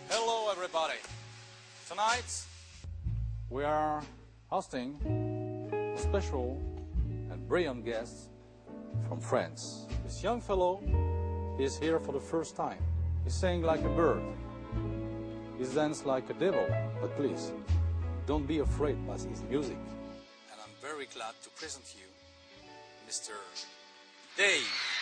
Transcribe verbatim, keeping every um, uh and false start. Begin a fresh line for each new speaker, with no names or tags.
Hello everybody. Tonight we are hosting a special and brilliant guest from France. This young fellow is here for the first time. He sings like a bird. He dances like a devil. But please, don't be afraid by his music. And I'm very glad to present you Mister Dave.